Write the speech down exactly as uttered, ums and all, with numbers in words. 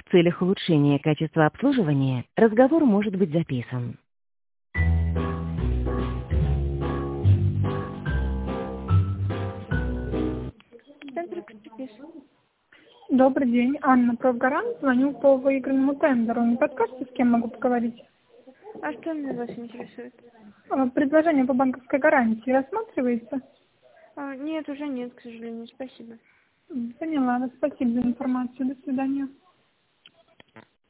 В целях улучшения качества обслуживания разговор может быть записан. Центр экспертизы. Добрый день, Анна Правгарант. Звоню по выигранному тендеру. Не подскажете, с кем могу поговорить? А что меня вас интересует? А, Предложение по банковской гарантии рассматривается? А, нет, уже нет, к сожалению. Спасибо. Поняла вас. Спасибо за информацию. До свидания.